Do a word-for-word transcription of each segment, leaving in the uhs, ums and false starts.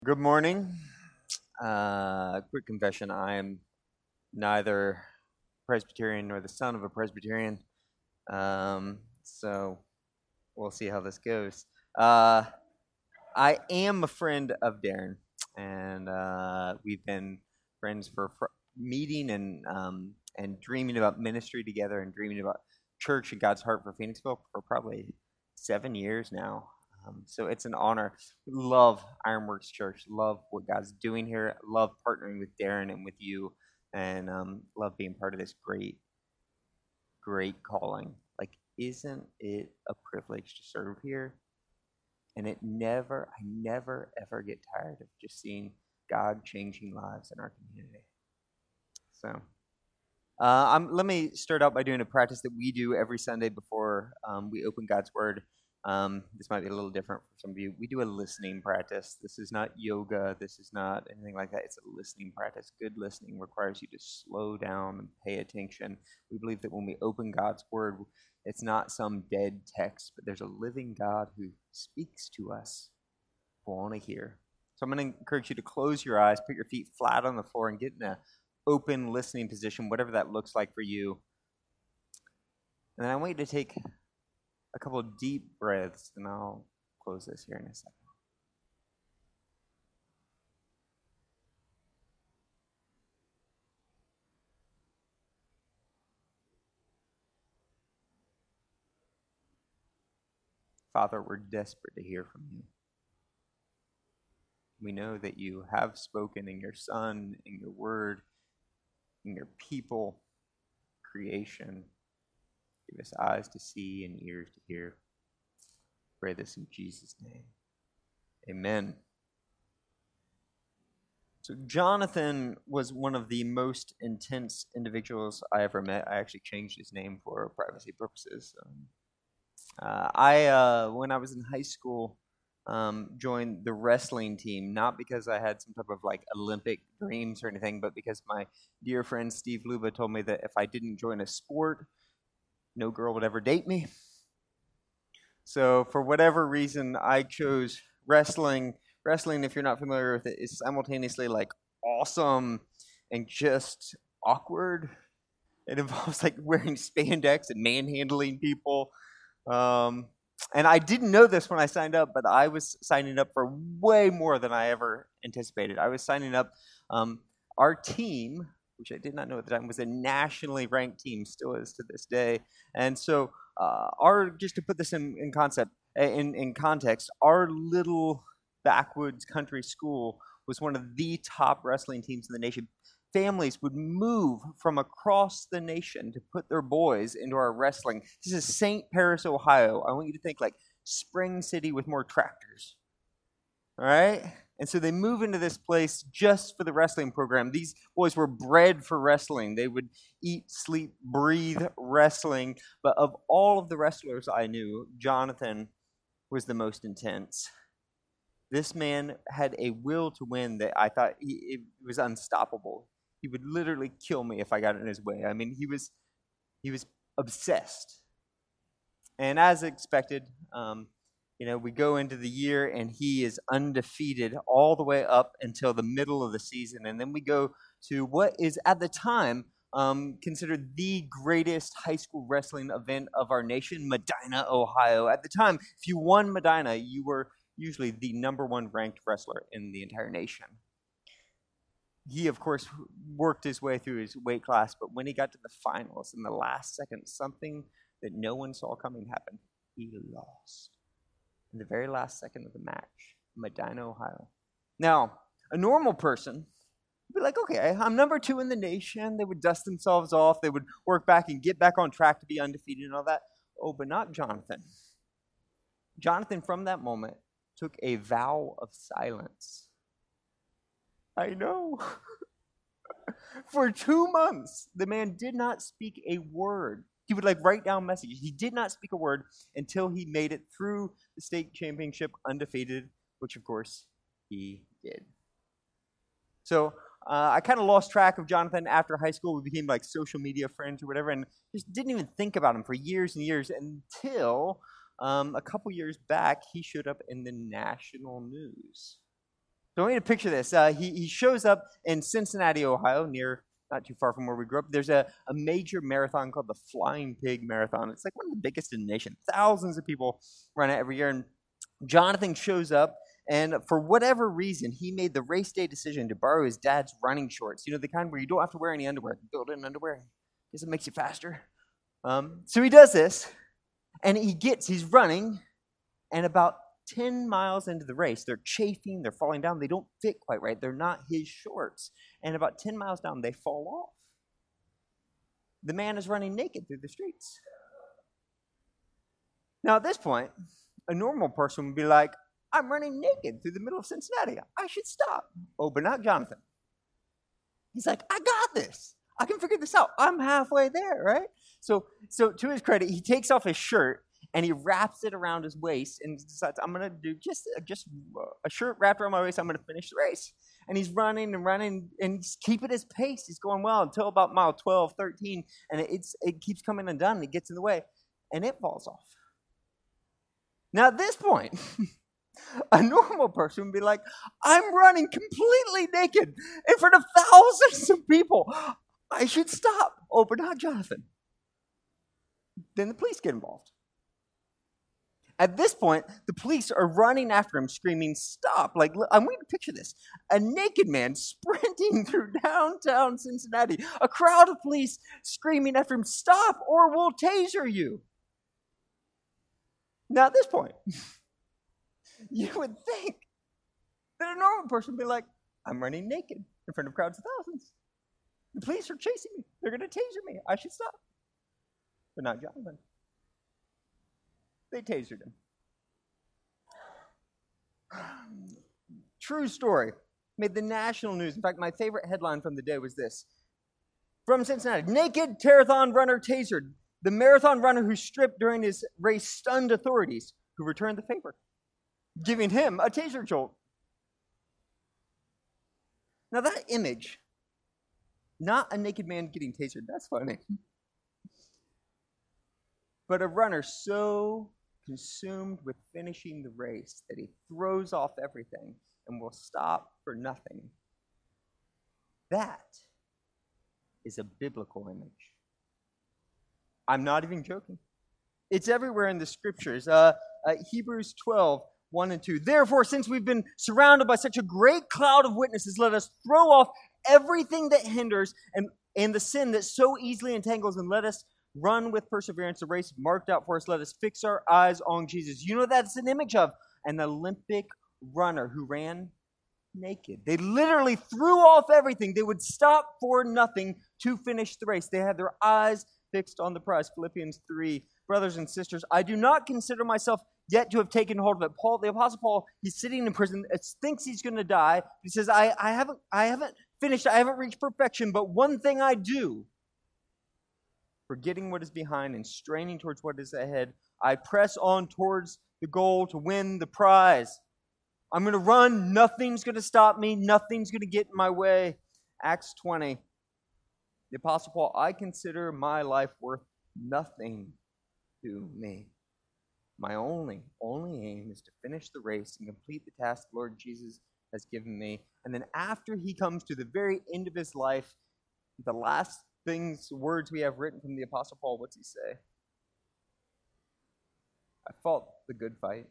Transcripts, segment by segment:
Good morning. Uh, quick confession: I am neither Presbyterian nor the son of a Presbyterian. Um, so we'll see how this goes. Uh, I am a friend of Darren, and uh, we've been friends for fr- meeting and um, and dreaming about ministry together and dreaming about church and God's heart for Phoenixville for probably seven years now. Um, so it's an honor. Love Ironworks Church. Love what God's doing here. Love partnering with Darren and with you, and um, love being part of this great, great calling. Like, isn't it a privilege to serve here? And it never, I never, ever get tired of just seeing God changing lives in our community. So, uh, I'm, let me start out by doing a practice that we do every Sunday before um, we open God's Word. Um, this might be a little different for some of you. We do a listening practice. This is not yoga. This is not anything like that. It's a listening practice. Good listening requires you to slow down and pay attention. We believe that when we open God's Word, it's not some dead text, but there's a living God who speaks to us. We want to hear. So I'm going to encourage you to close your eyes, put your feet flat on the floor, and get in a open listening position, whatever that looks like for you. And then I want you to take a couple of deep breaths, and I'll close this here in a second. Father, we're desperate to hear from you. We know that you have spoken in your Son, in your Word, in your people, creation. Give us eyes to see and ears to hear. Pray this in Jesus' name. Amen. So Jonathan was one of the most intense individuals I ever met. I actually changed his name for privacy purposes. Um, uh, I, uh, when I was in high school, um, joined the wrestling team, not because I had some type of like Olympic dreams or anything, but because my dear friend Steve Luba told me that if I didn't join a sport, no girl would ever date me. So for whatever reason, I chose wrestling. Wrestling, if you're not familiar with it, is simultaneously like awesome and just awkward. It involves like wearing spandex and manhandling people. Um, and I didn't know this when I signed up, but I was signing up for way more than I ever anticipated. I was signing up. Um, our team, which I did not know at the time, was a nationally ranked team, still is to this day. And so, uh, our just to put this in, in concept, in in context, our little backwoods country school was one of the top wrestling teams in the nation. Families would move from across the nation to put their boys into our wrestling. This is Saint Paris, Ohio. I want you to think like Spring City with more tractors. All right? And so they move into this place just for the wrestling program. These boys were bred for wrestling. They would eat, sleep, breathe wrestling. But of all of the wrestlers I knew, Jonathan was the most intense. This man had a will to win that I thought he, it was unstoppable. He would literally kill me if I got in his way. I mean, he was he was obsessed. And as expected, um, you know, we go into the year and he is undefeated all the way up until the middle of the season, and then we go to what is at the time um, considered the greatest high school wrestling event of our nation, Medina, Ohio. At the time, if you won Medina, you were usually the number one ranked wrestler in the entire nation. He, of course, worked his way through his weight class, but when he got to the finals in the last second, something that no one saw coming happened. He lost in the very last second of the match, Medina, Ohio. Now, a normal person would be like, okay, I'm number two in the nation. They would dust themselves off. They would work back and get back on track to be undefeated and all that. Oh, but not Jonathan. Jonathan, from that moment, took a vow of silence. I know. For two months, the man did not speak a word. He would like write down messages. He did not speak a word until he made it through the state championship undefeated, which of course he did. So uh, I kind of lost track of Jonathan after high school. We became like social media friends or whatever, and just didn't even think about him for years and years until um, a couple years back, he showed up in the national news. So I want you to picture this. Uh, he, he shows up in Cincinnati, Ohio, near, not too far from where we grew up. There's a, a major marathon called the Flying Pig Marathon. It's like one of the biggest in the nation. Thousands of people run it every year. And Jonathan shows up, and for whatever reason, he made the race day decision to borrow his dad's running shorts. You know, the kind where you don't have to wear any underwear. Build in underwear. Because it makes you faster. Um, so he does this, and he gets, he's running, and about ten miles into the race, they're chafing, they're falling down, they don't fit quite right, they're not his shorts. And about ten miles down, they fall off. The man is running naked through the streets. Now at this point, a normal person would be like, I'm running naked through the middle of Cincinnati. I should stop. Oh, but not Jonathan. He's like, I got this. I can figure this out. I'm halfway there, right? So, so to his credit, he takes off his shirt and he wraps it around his waist and decides, I'm going to do just, just a shirt wrapped around my waist. I'm going to finish the race. And he's running and running and he's keeping his pace. He's going well until about mile twelve, thirteen. And it's, it keeps coming undone. And it gets in the way. And it falls off. Now at this point, a normal person would be like, I'm running completely naked in front of thousands of people. I should stop. Oh, but not Jonathan. Then the police get involved. At this point, the police are running after him, screaming, stop. Like, I want you to picture this. A naked man sprinting through downtown Cincinnati. A crowd of police screaming after him, stop or we'll taser you. Now at this point, you would think that a normal person would be like, I'm running naked in front of crowds of thousands. The police are chasing me. They're going to taser me. I should stop. But not Jonathan. They tasered him. True story. Made the national news. In fact, my favorite headline from the day was this. From Cincinnati, naked marathon runner tasered. The marathon runner who stripped during his race stunned authorities who returned the favor, giving him a taser jolt. Now that image, not a naked man getting tasered, that's funny. But a runner so consumed with finishing the race that he throws off everything and will stop for nothing. That is a biblical image. I'm not even joking. It's everywhere in the scriptures. Uh, uh, Hebrews twelve, one and two. Therefore, since we've been surrounded by such a great cloud of witnesses, let us throw off everything that hinders and, and the sin that so easily entangles, and let us run with perseverance the race marked out for us. Let us fix our eyes on Jesus. You know that's an image of an Olympic runner who ran naked. They literally threw off everything. They would stop for nothing to finish the race. They had their eyes fixed on the prize. Philippians three. Brothers and sisters, I do not consider myself yet to have taken hold of it. Paul, the Apostle Paul, he's sitting in prison, thinks he's going to die. He says, I, I haven't, I haven't finished, I haven't reached perfection, but one thing I do, forgetting what is behind and straining towards what is ahead, I press on towards the goal to win the prize. I'm going to run. Nothing's going to stop me. Nothing's going to get in my way. Acts twenty. The Apostle Paul, I consider my life worth nothing to me. My only, only aim is to finish the race and complete the task the Lord Jesus has given me. And then after he comes to the very end of his life, the last things, words we have written from the Apostle Paul, what's he say? I fought the good fight.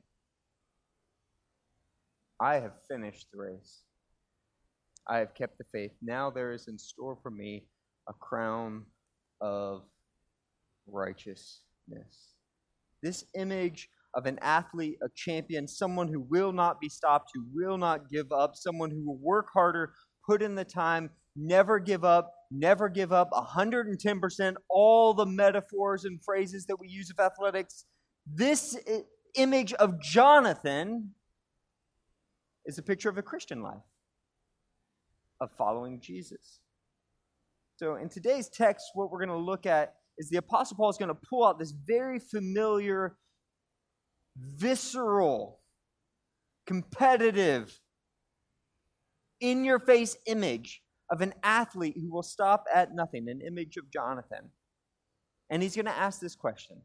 I have finished the race. I have kept the faith. Now there is in store for me a crown of righteousness. This image of an athlete, a champion, someone who will not be stopped, who will not give up, someone who will work harder, put in the time, never give up, never give up, one hundred ten percent, all the metaphors and phrases that we use of athletics. This image of Jonathan is a picture of a Christian life, of following Jesus. So in today's text, what we're going to look at is the Apostle Paul is going to pull out this very familiar, visceral, competitive, in-your-face image of an athlete who will stop at nothing, an image of Jonathan. And he's going to ask this question.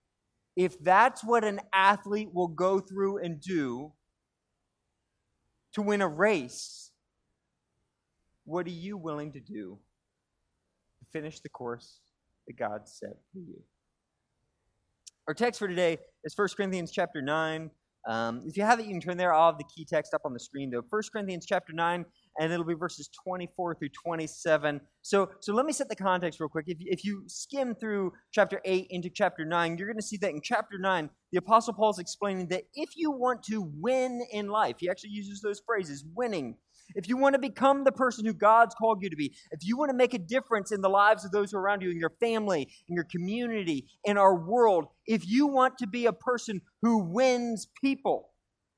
If that's what an athlete will go through and do, to win a race, what are you willing to do to finish the course that God set for you? Our text for today is First Corinthians chapter nine. Um, if you have it, you can turn there. I'll have the key text up on the screen, though. First Corinthians chapter nine, and it'll be verses twenty-four through twenty-seven. So, so let me set the context real quick. If, if you skim through chapter eight into chapter nine, you're going to see that in chapter nine, the Apostle Paul is explaining that if you want to win in life, he actually uses those phrases, winning. If you want to become the person who God's called you to be, if you want to make a difference in the lives of those who are around you, in your family, in your community, in our world, if you want to be a person who wins people,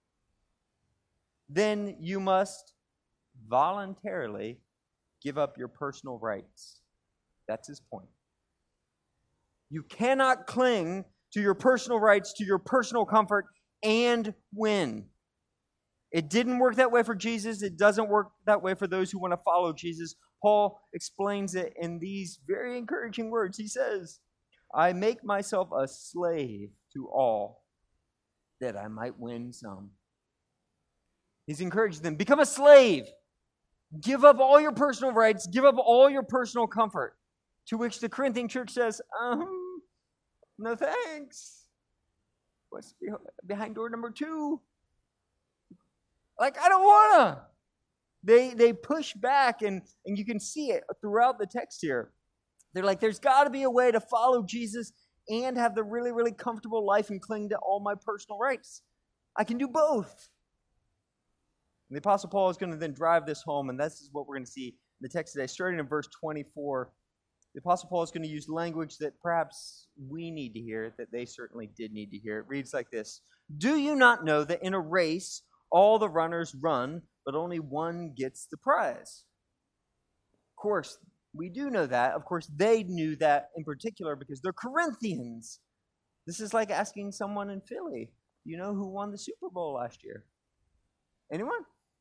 then you must voluntarily give up your personal rights. That's his point. You cannot cling to your personal rights, to your personal comfort, and win. It didn't work that way for Jesus. It doesn't work that way for those who want to follow Jesus. Paul explains it in these very encouraging words. He says, I make myself a slave to all that I might win some. He's encouraging them, become a slave. Give up all your personal rights. Give up all your personal comfort. To which the Corinthian church says, um, no thanks. What's behind door number two? Like, I don't want to. They they push back, and, and you can see it throughout the text here. They're like, there's got to be a way to follow Jesus and have the really, really comfortable life and cling to all my personal rights. I can do both. And the Apostle Paul is going to then drive this home, and this is what we're going to see in the text today. Starting in verse twenty-four, the Apostle Paul is going to use language that perhaps we need to hear, that they certainly did need to hear. It reads like this. Do you not know that in a race all the runners run, but only one gets the prize? Of course, we do know that. Of course, they knew that in particular because they're Corinthians. This is like asking someone in Philly, you know who won the Super Bowl last year? Anyone?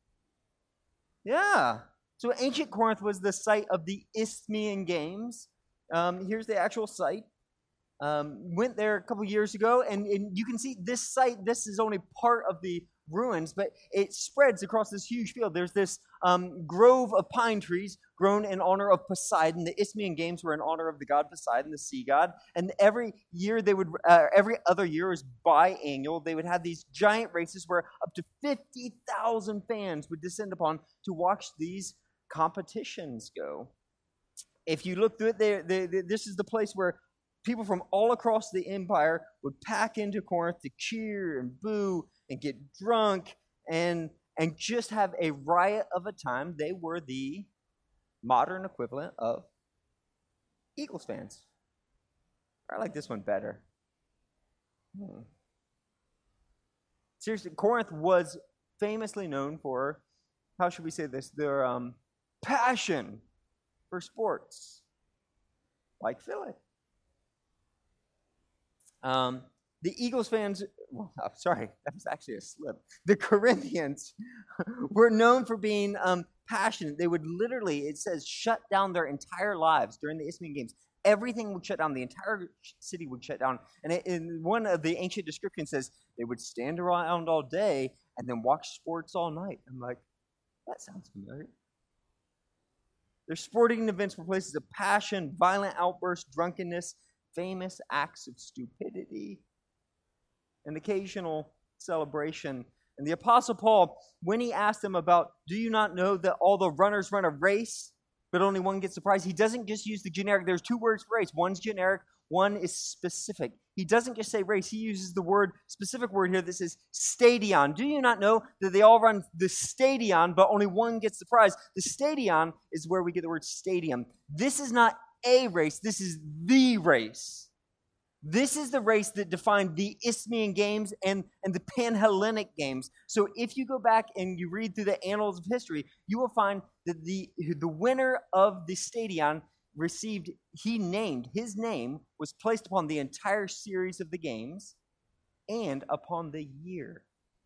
Yeah. So ancient Corinth was the site of the Isthmian Games. Um, here's the actual site. Um, went there a couple years ago, and, and you can see this site, this is only part of the ruins, but it spreads across this huge field. There's this um, grove of pine trees grown in honor of Poseidon. The Isthmian Games were in honor of the god Poseidon, the sea god. And every year they would, uh, every other year was biannual. They would have these giant races where up to fifty thousand fans would descend upon to watch these competitions go. If you look through it, they, they, they, this is the place where people from all across the empire would pack into Corinth to cheer and boo and get drunk and and just have a riot of a time. They were the modern equivalent of Eagles fans. I like this one better. Hmm. Seriously, Corinth was famously known for, how should we say this, their um, passion for sports, like Philly. Um, the Eagles fans, well, I'm sorry, that was actually a slip. The Corinthians were known for being um, passionate. They would literally, it says, shut down their entire lives during the Isthmian Games. Everything would shut down. The entire city would shut down. And it, in one of the ancient descriptions says they would stand around all day and then watch sports all night. I'm like, that sounds familiar. Their sporting events were places of passion, violent outbursts, drunkenness, famous acts of stupidity, and occasional celebration. And the Apostle Paul, when he asked them about, do you not know that all the runners run a race, but only one gets the prize? He doesn't just use the generic. There's two words for race. One's generic, one is specific. He doesn't just say race. He uses the word, specific word here that says stadion. Do you not know that they all run the stadion, but only one gets the prize? The stadion is where we get the word stadium. This is not a race. This is the race. This is the race that defined the Isthmian Games and, and the Panhellenic Games. So if you go back and you read through the annals of history, you will find that the, the winner of the stadion received, he named, his name was placed upon the entire series of the games and upon the year.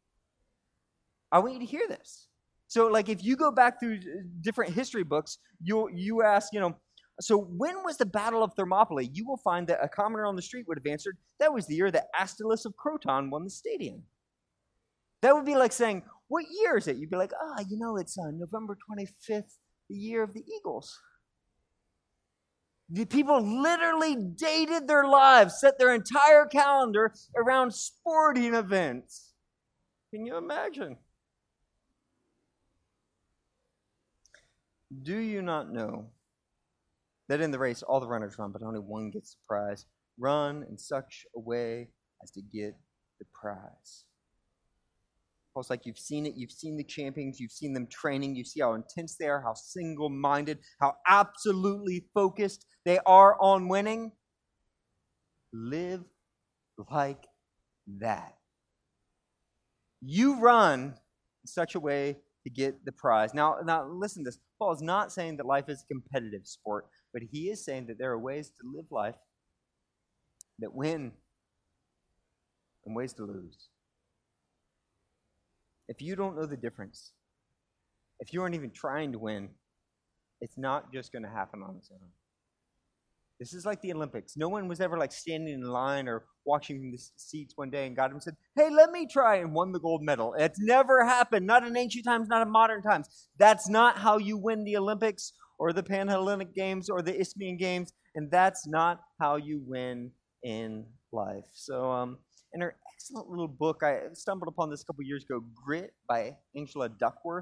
I want you to hear this. So like if you go back through different history books, you you ask, you know, so when was the Battle of Thermopylae? You will find that a commoner on the street would have answered, that was the year that Astylus of Croton won the stadium. That would be like saying, what year is it? You'd be like, ah, oh, you know, it's uh, November twenty-fifth, the year of the Eagles. The people literally dated their lives, set their entire calendar around sporting events. Can you imagine? Do you not know that in the race all the runners run, but only one gets the prize? Run in such a way as to get the prize. It's like you've seen it, you've seen the champions, you've seen them training, you see how intense they are, how single-minded, how absolutely focused they are on winning. Live like that. You run in such a way to get the prize. Now, now listen to this. Paul is not saying that life is a competitive sport, but he is saying that there are ways to live life that win and ways to lose. If you don't know the difference, if you aren't even trying to win, it's not just going to happen on its own. This is like the Olympics. No one was ever like standing in line or watching from the seats one day and got him and said, hey, let me try, and won the gold medal. It's never happened, not in ancient times, not in modern times. That's not how you win the Olympics or the Pan-Hellenic Games or the Isthmian Games, and that's not how you win in life. So, um, in her excellent little book, I stumbled upon this a couple years ago, Grit by Angela Duckworth.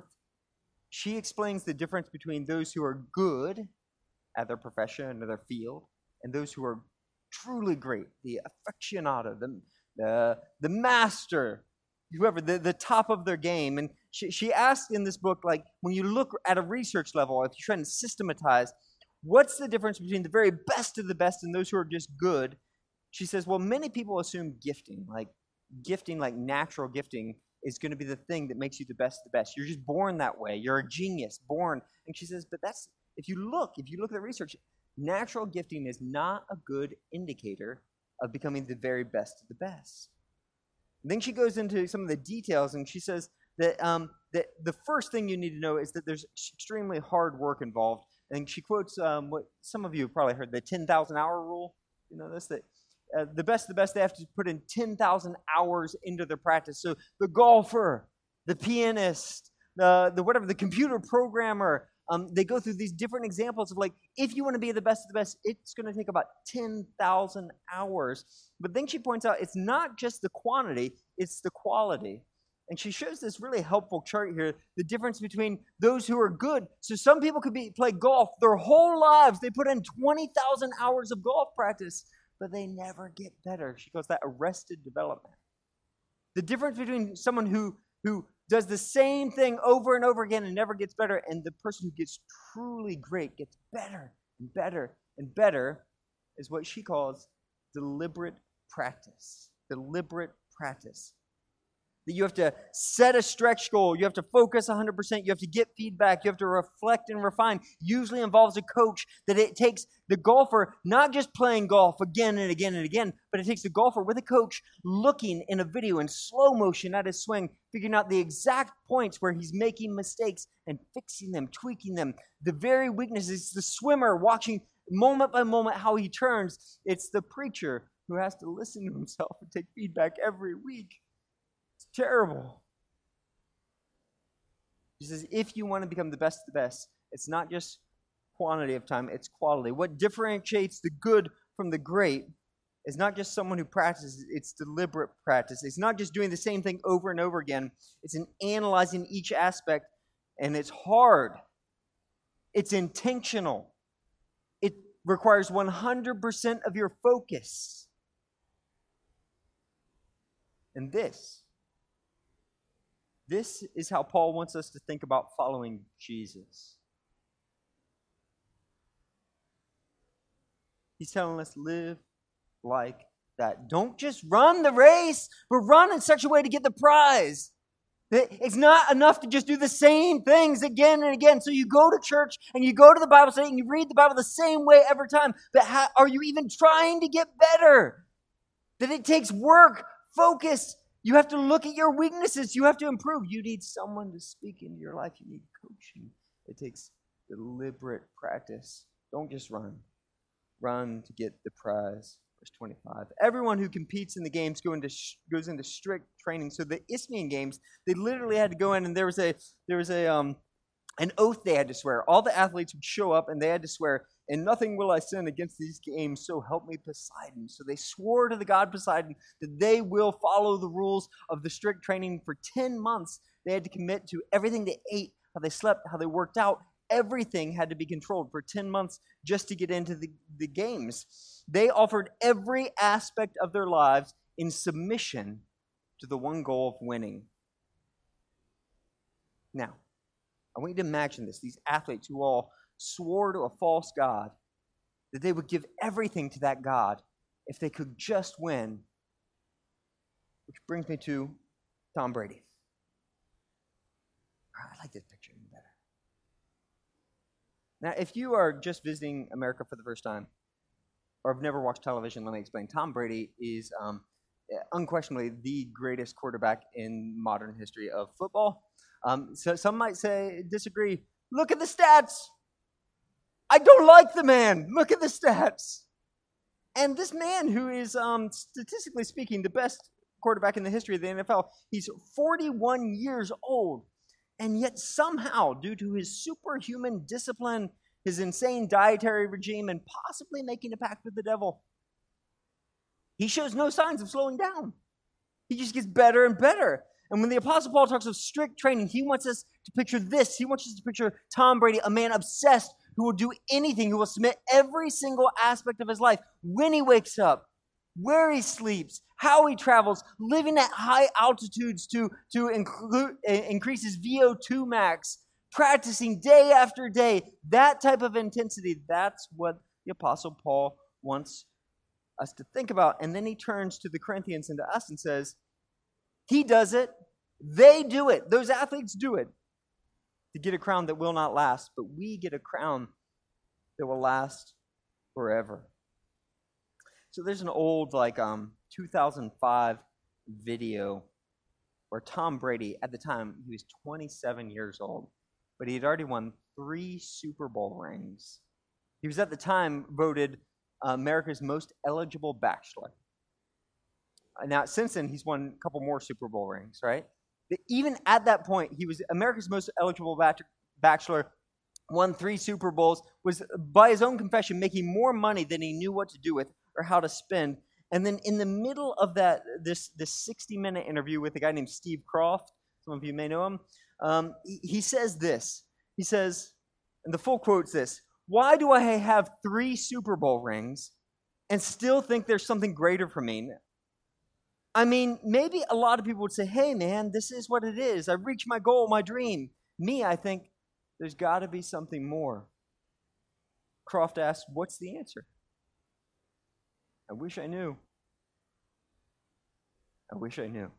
She explains the difference between those who are good at their profession or their field and those who are truly great, the aficionado, the, the, the master, whoever, the, the top of their game. And she, she asked in this book, like, when you look at a research level, if you're trying to systematize, what's the difference between the very best of the best and those who are just good? She says, well, many people assume gifting, like gifting, like natural gifting, is going to be the thing that makes you the best of the best. You're just born that way. You're a genius, born. And she says, but that's, if you look, if you look at the research, natural gifting is not a good indicator of becoming the very best of the best. And then she goes into some of the details, and she says that, um, that the first thing you need to know is that there's extremely hard work involved. And she quotes um, what some of you have probably heard, the ten thousand hour rule. You know this, that Uh, the best of the best, they have to put in ten thousand hours into their practice. So the golfer, the pianist, the, the whatever, the computer programmer, um, they go through these different examples of like, if you want to be the best of the best, it's going to take about ten thousand hours. But then she points out it's not just the quantity, it's the quality. And she shows this really helpful chart here, the difference between those who are good. So some people could be play golf their whole lives. They put in twenty thousand hours of golf practice, but they never get better. She calls that arrested development. The difference between someone who, who does the same thing over and over again and never gets better, and the person who gets truly great, gets better and better and better, is what she calls deliberate practice. Deliberate practice. That you have to set a stretch goal. You have to focus one hundred percent. You have to get feedback. You have to reflect and refine. Usually involves a coach. That it takes the golfer not just playing golf again and again and again, but it takes the golfer with a coach looking in a video in slow motion at his swing, figuring out the exact points where he's making mistakes and fixing them, tweaking them. The very weaknesses. It's the swimmer watching moment by moment how he turns. It's the preacher who has to listen to himself and take feedback every week. It's terrible. She says, if you want to become the best of the best, it's not just quantity of time, it's quality. What differentiates the good from the great is not just someone who practices, it's deliberate practice. It's not just doing the same thing over and over again. It's in analyzing each aspect, and it's hard. It's intentional. It requires one hundred percent of your focus. And this This is how Paul wants us to think about following Jesus. He's telling us, live like that. Don't just run the race, but run in such a way to get the prize. It's not enough to just do the same things again and again. So you go to church and you go to the Bible study and you read the Bible the same way every time. But how, are you even trying to get better? That it takes work, focus. You have to look at your weaknesses. You have to improve. You need someone to speak into your life. You need coaching. It takes deliberate practice. Don't just run. Run to get the prize Verse twenty-five. Everyone who competes in the games go into sh- goes into strict training. So the Isthmian Games, they literally had to go in, and there was a there was a um an oath they had to swear. All the athletes would show up, and they had to swear, "In nothing will I sin against these games, so help me Poseidon." So they swore to the god Poseidon that they will follow the rules of the strict training for ten months. They had to commit to everything they ate, how they slept, how they worked out. Everything had to be controlled for ten months just to get into the, the games. They offered every aspect of their lives in submission to the one goal of winning. Now, I want you to imagine this. These athletes who all swore to a false god, that they would give everything to that god if they could just win. Which brings me to Tom Brady. I like this picture even better. Now, if you are just visiting America for the first time, or have never watched television, let me explain. Tom Brady is um, unquestionably the greatest quarterback in modern history of football. Um, so some might say, disagree. Look at the stats. I don't like the man. Look at the stats. And this man, who is, um, statistically speaking, the best quarterback in the history of the N F L, he's forty-one years old. And yet somehow, due to his superhuman discipline, his insane dietary regime, and possibly making a pact with the devil, he shows no signs of slowing down. He just gets better and better. And when the Apostle Paul talks of strict training, he wants us to picture this. He wants us to picture Tom Brady, a man obsessed, who will do anything, who will submit every single aspect of his life, when he wakes up, where he sleeps, how he travels, living at high altitudes to, to include, uh, increase his V O two max, practicing day after day. That type of intensity, that's what the Apostle Paul wants us to think about. And then he turns to the Corinthians and to us and says, he does it, they do it, those athletes do it to get a crown that will not last, but we get a crown that will last forever. So there's an old, like, um, two thousand five video where Tom Brady, at the time, he was twenty-seven years old, but he had already won three Super Bowl rings. He was, at the time, voted uh, America's most eligible bachelor. Now, since then, he's won a couple more Super Bowl rings, right? But even at that point, he was America's most eligible bachelor, won three Super Bowls, was, by his own confession, making more money than he knew what to do with or how to spend. And then in the middle of that, this this sixty-minute interview with a guy named Steve Kroft, some of you may know him, um, he, he says this. He says, and the full quote's this: "Why do I have three Super Bowl rings and still think there's something greater for me? I mean, maybe a lot of people would say, hey, man, this is what it is. I've reached my goal, my dream. Me, I think there's got to be something more." Kroft asks, what's the answer? I wish I knew. I wish I knew.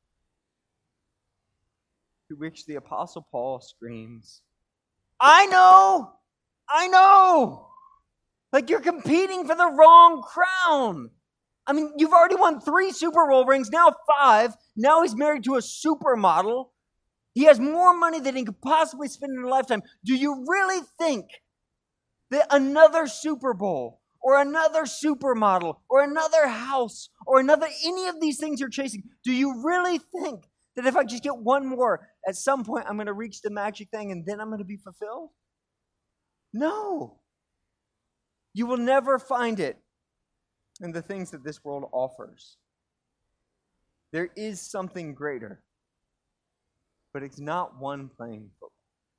To which the Apostle Paul screams, I know! I know! Like, you're competing for the wrong crown. I mean, you've already won three Super Bowl rings, now five. Now he's married to a supermodel. He has more money than he could possibly spend in a lifetime. Do you really think that another Super Bowl or another supermodel or another house or another, any of these things you're chasing, do you really think that if I just get one more, at some point I'm going to reach the magic thing and then I'm going to be fulfilled? No. You will never find it in the things that this world offers. There is something greater, but it's not one playing football.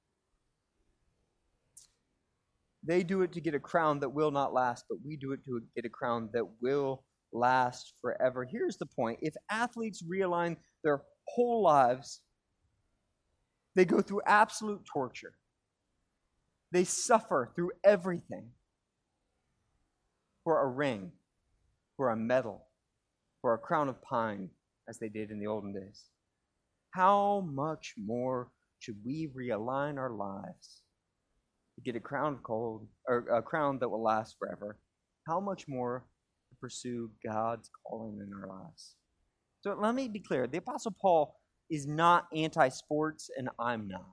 They do it to get a crown that will not last, but we do it to get a crown that will last forever. Here's the point. If athletes realign their whole lives, they go through absolute torture. They suffer through everything for a ring, for a medal, for a crown of pine, as they did in the olden days. How much more should we realign our lives to get a crown of gold, or a crown that will last forever? How much more to pursue God's calling in our lives? So let me be clear. The Apostle Paul is not anti-sports, and I'm not.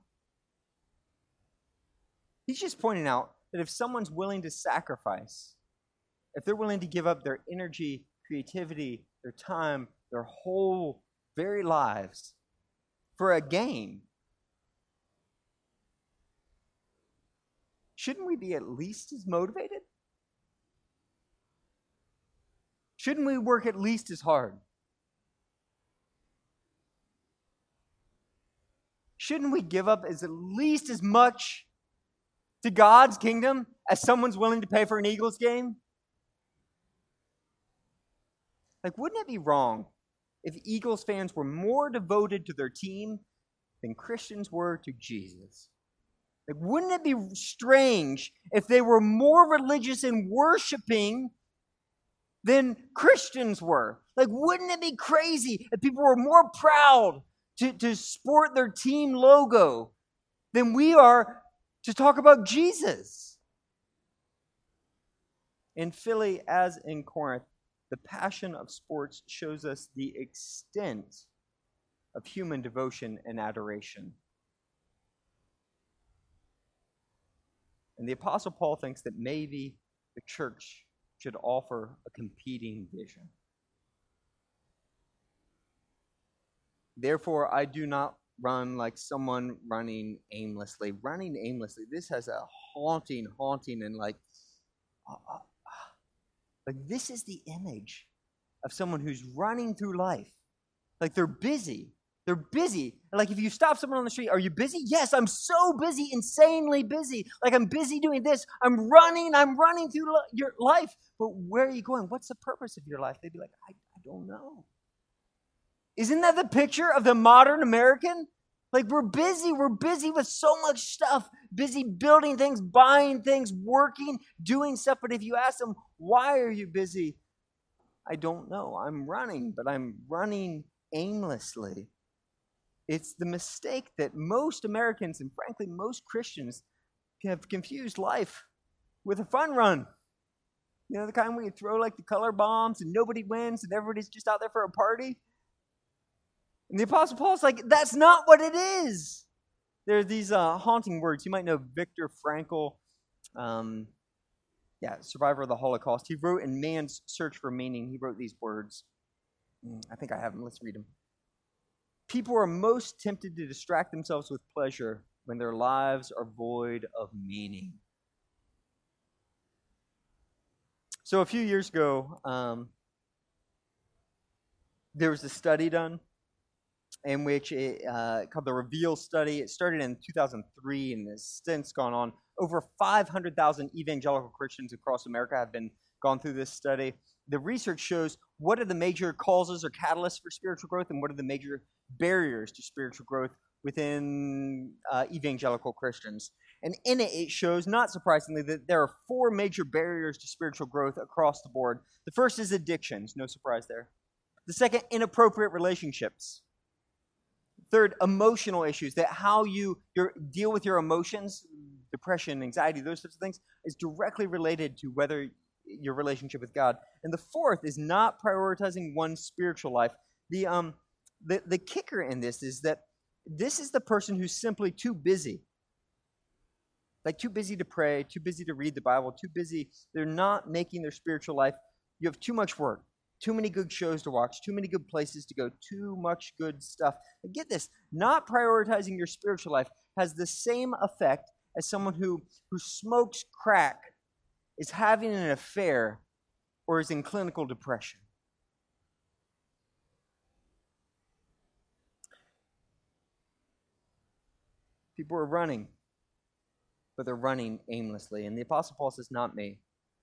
He's just pointing out that if someone's willing to sacrifice if they're willing to give up their energy, creativity, their time, their whole very lives for a game, shouldn't we be at least as motivated? Shouldn't we work at least as hard? Shouldn't we give up as at least as much to God's kingdom as someone's willing to pay for an Eagles game? Like, wouldn't it be wrong if Eagles fans were more devoted to their team than Christians were to Jesus? Like, wouldn't it be strange if they were more religious in worshiping than Christians were? Like, wouldn't it be crazy if people were more proud to, to sport their team logo than we are to talk about Jesus? In Philly, as in Corinth, the passion of sports shows us the extent of human devotion and adoration. And the Apostle Paul thinks that maybe the church should offer a competing vision. Therefore, I do not run like someone running aimlessly. Running aimlessly, this has a haunting, haunting, and like, uh, uh, like this is the image of someone who's running through life. Like they're busy. They're busy. Like if you stop someone on the street, are you busy? Yes, I'm so busy, insanely busy. Like I'm busy doing this. I'm running. I'm running through lo- your life. But where are you going? What's the purpose of your life? They'd be like, I, I don't know. Isn't that the picture of the modern American? Like we're busy. We're busy with so much stuff. Busy building things, buying things, working, doing stuff. But if you ask them, why are you busy? I don't know. I'm running, but I'm running aimlessly. It's the mistake that most Americans and frankly most Christians have confused life with a fun run. You know, the kind where you throw like the color bombs and nobody wins and everybody's just out there for a party. And the Apostle Paul's like, that's not what it is. There are these uh, haunting words. You might know Viktor Frankl, um, yeah, survivor of the Holocaust. He wrote in Man's Search for Meaning, he wrote these words. I think I have them. Let's read them. People are most tempted to distract themselves with pleasure when their lives are void of meaning. So a few years ago, um, there was a study done in which it uh, called the Reveal Study. It started in two thousand three and has since gone on. Over five hundred thousand evangelical Christians across America have been gone through this study. The research shows what are the major causes or catalysts for spiritual growth and what are the major barriers to spiritual growth within uh, evangelical Christians. And in it, it shows, not surprisingly, that there are four major barriers to spiritual growth across the board. The first is addictions, no surprise there. The second, inappropriate relationships. Third, emotional issues, that how you your, deal with your emotions, depression, anxiety, those types of things, is directly related to whether your relationship with God. And the fourth is not prioritizing one's spiritual life. The um the, the kicker in this is that this is the person who's simply too busy. Like too busy to pray, too busy to read the Bible, too busy. They're not making their spiritual life. You have too much work, too many good shows to watch, too many good places to go, too much good stuff. And get this, not prioritizing your spiritual life has the same effect as someone who, who smokes crack, is having an affair, or is in clinical depression. People are running, but they're running aimlessly. And the Apostle Paul says, not me.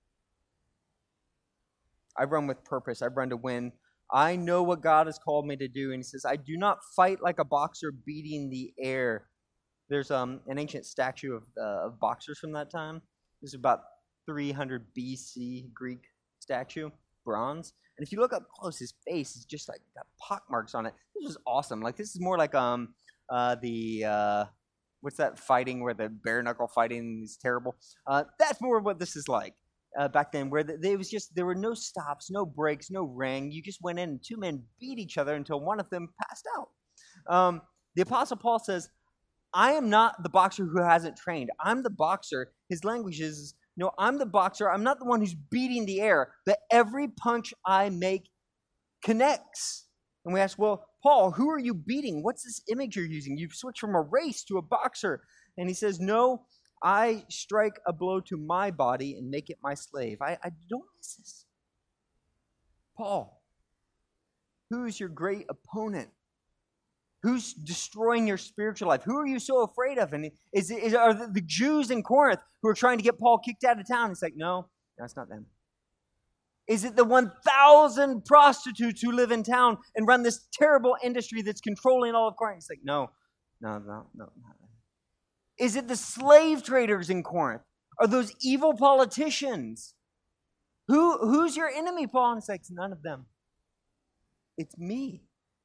I run with purpose. I run to win. I know what God has called me to do. And he says, I do not fight like a boxer beating the air. There's um, an ancient statue of, uh, of boxers from that time. This is about three hundred B C Greek statue, bronze. And if you look up close, his face is just like got pock marks on it. This is awesome. Like this is more like um uh, the uh, what's that fighting where the bare knuckle fighting is terrible. Uh, that's more what this is like uh, back then, where the, they was just there were no stops, no breaks, no ring. You just went in and two men beat each other until one of them passed out. Um, the Apostle Paul says, I am not the boxer who hasn't trained. I'm the boxer. His language is, No, I'm the boxer. I'm not the one who's beating the air, but every punch I make connects. And we ask, well, Paul, who are you beating? What's this image you're using? You've switched from a race to a boxer. And he says, no, I strike a blow to my body and make it my slave. I, I don't miss this. Paul, who is your great opponent? Who's destroying your spiritual life? Who are you so afraid of? And is, is are the, the Jews in Corinth who are trying to get Paul kicked out of town? It's like, no, that's not them. Is it the one thousand prostitutes who live in town and run this terrible industry that's controlling all of Corinth? It's like, no, no, no, no. Not them. Is it the slave traders in Corinth? Are those evil politicians? Who, who's your enemy, Paul? And it's like, none of them. It's me.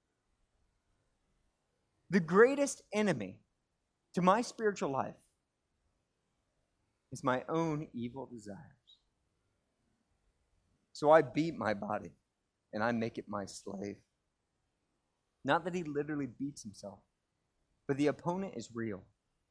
The greatest enemy to my spiritual life is my own evil desires. So I beat my body and I make it my slave. Not that he literally beats himself, but the opponent is real.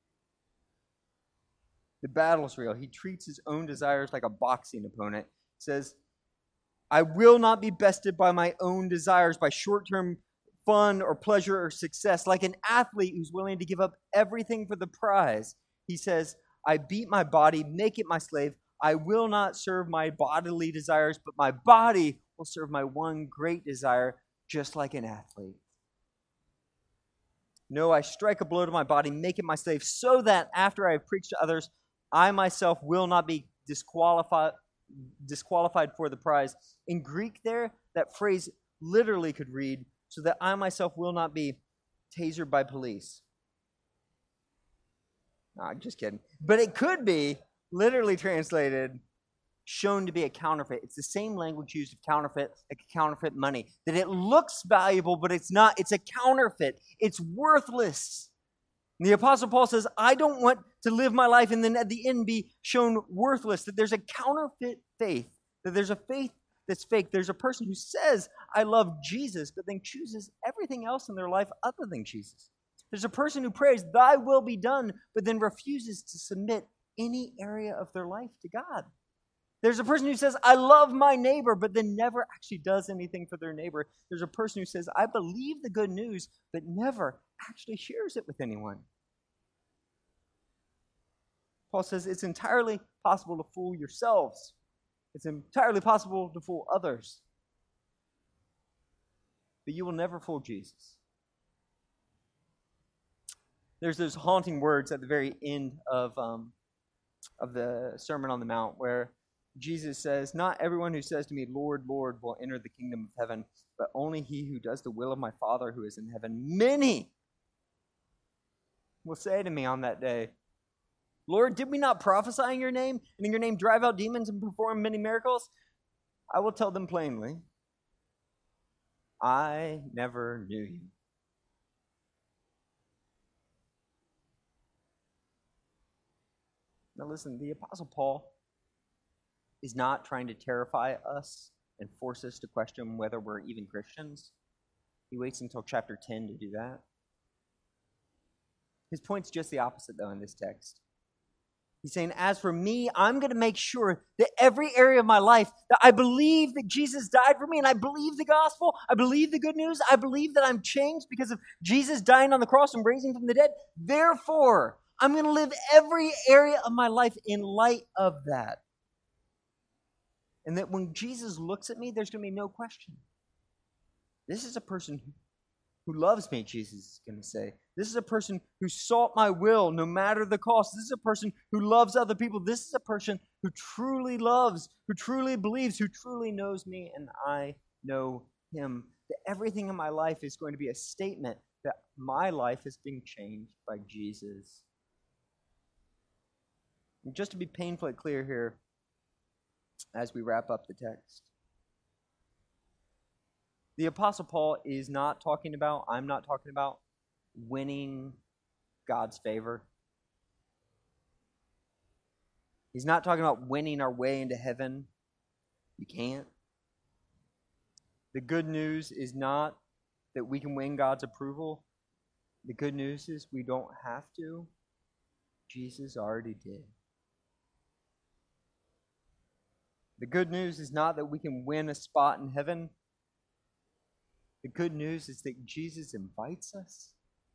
The battle's real. He treats his own desires like a boxing opponent. He says, I will not be bested by my own desires, by short-term fun or pleasure or success. Like an athlete who's willing to give up everything for the prize. He says, I beat my body, make it my slave. I will not serve my bodily desires, but my body will serve my one great desire, just like an athlete. No, I strike a blow to my body, make it my slave, so that after I have preached to others, I myself will not be disqualified, disqualified for the prize. In Greek there, that phrase literally could read, so that I myself will not be tasered by police. No, I'm just kidding. But it could be literally translated, shown to be a counterfeit. It's the same language used of counterfeit, like counterfeit money. That it looks valuable, but it's not. It's a counterfeit. It's worthless. And the Apostle Paul says, I don't want to live my life and then at the end be shown worthless. That there's a counterfeit faith. That there's a faith that's fake. There's a person who says, I love Jesus, but then chooses everything else in their life other than Jesus. There's a person who prays, thy will be done, but then refuses to submit any area of their life to God. There's a person who says, I love my neighbor, but then never actually does anything for their neighbor. There's a person who says, I believe the good news, but never actually shares it with anyone. Paul says it's entirely possible to fool yourselves. It's entirely possible to fool others. But you will never fool Jesus. There's those haunting words at the very end of um, of the Sermon on the Mount where Jesus says, not everyone who says to me, Lord, Lord, will enter the kingdom of heaven, but only he who does the will of my Father who is in heaven. Many will say to me on that day, Lord, did we not prophesy in your name, and in your name drive out demons and perform many miracles? I will tell them plainly, I never knew you. Now listen, the Apostle Paul is not trying to terrify us and force us to question whether we're even Christians. He waits until chapter ten to do that. His point's just the opposite, though, in this text. He's saying, as for me, I'm going to make sure that every area of my life, that I believe that Jesus died for me, and I believe the gospel, I believe the good news, I believe that I'm changed because of Jesus dying on the cross and raising from the dead. Therefore, I'm going to live every area of my life in light of that. And that when Jesus looks at me, there's going to be no question. This is a person who loves me, Jesus is going to say. This is a person who sought my will no matter the cost. This is a person who loves other people. This is a person who truly loves, who truly believes, who truly knows me, and I know him. That everything in my life is going to be a statement that my life is being changed by Jesus. And just to be painfully clear here, as we wrap up the text, the Apostle Paul is not talking about, I'm not talking about winning God's favor. He's not talking about winning our way into heaven. You can't. The good news is not that we can win God's approval. The good news is we don't have to. Jesus already did. The good news is not that we can win a spot in heaven. The good news is that Jesus invites us.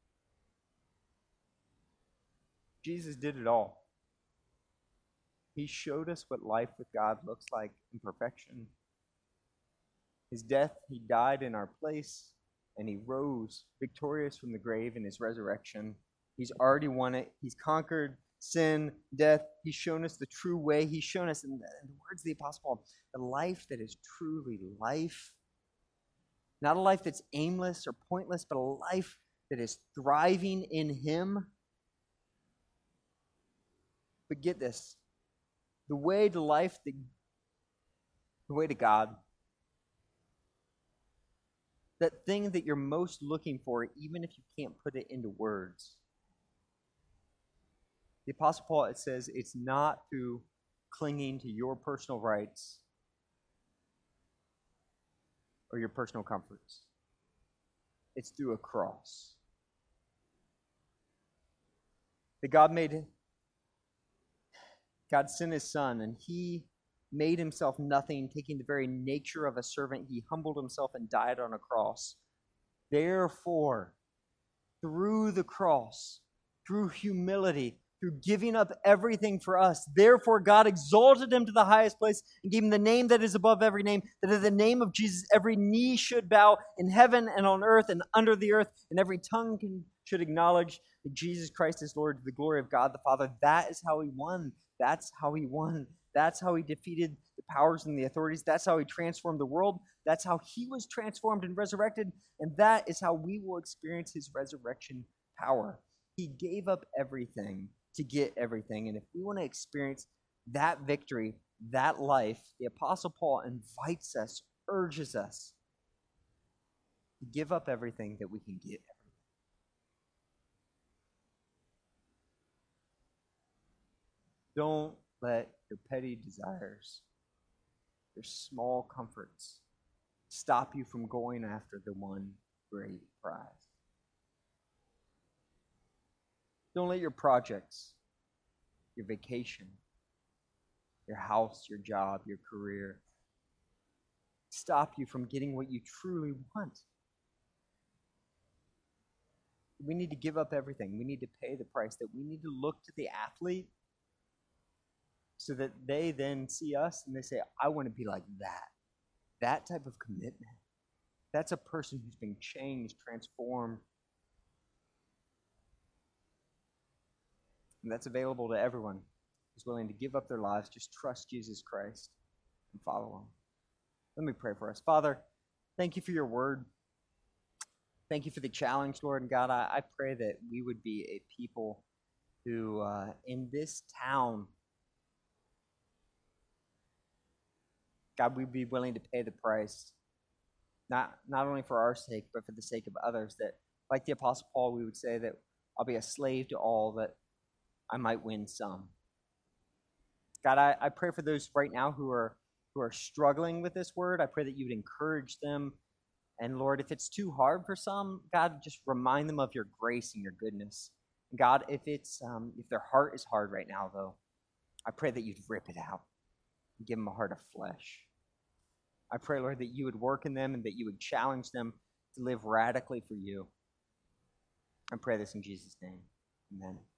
Jesus did it all. He showed us what life with God looks like in perfection. His death, he died in our place, and he rose victorious from the grave in his resurrection. He's already won it. He's conquered sin, death. He's shown us the true way. He's shown us, in the, in the words of the Apostle Paul, the life that is truly life. Not a life that's aimless or pointless, but a life that is thriving in him. But get this, the way to life, the, the way to God, that thing that you're most looking for, even if you can't put it into words. The Apostle Paul, it says, it's not through clinging to your personal rights or your personal comforts. It's through a cross. That God made, God sent his Son, and he made himself nothing, taking the very nature of a servant. He humbled himself and died on a cross. Therefore, through the cross, through humility, through giving up everything for us, therefore God exalted him to the highest place and gave him the name that is above every name, that in the name of Jesus every knee should bow in heaven and on earth and under the earth, and every tongue can, should acknowledge that Jesus Christ is Lord, to the glory of God the Father. That is how he won. That's how he won. That's how he defeated the powers and the authorities. That's how he transformed the world. That's how he was transformed and resurrected. And that is how we will experience his resurrection power. He gave up everything to get everything. And if we want to experience that victory, that life, the Apostle Paul invites us, urges us to give up everything that we can get everything. Don't let your petty desires, your small comforts, stop you from going after the one great prize. Don't let your projects, your vacation, your house, your job, your career, stop you from getting what you truly want. We need to give up everything. We need to pay the price. That we need to look to the athlete so that they then see us and they say, I want to be like that. That type of commitment. That's a person who's been changed, transformed. And that's available to everyone who's willing to give up their lives, just trust Jesus Christ and follow him. Let me pray for us. Father, thank you for your word. Thank you for the challenge, Lord. And God, I, I pray that we would be a people who, uh, in this town, God, we'd be willing to pay the price, not, not only for our sake, but for the sake of others. That, like the Apostle Paul, we would say that I'll be a slave to all that I might win some. God, I, I pray for those right now who are who are struggling with this word. I pray that you would encourage them. And Lord, if it's too hard for some, God, just remind them of your grace and your goodness. God, if it's um, if their heart is hard right now, though, I pray that you'd rip it out and give them a heart of flesh. I pray, Lord, that you would work in them and that you would challenge them to live radically for you. I pray this in Jesus' name. Amen.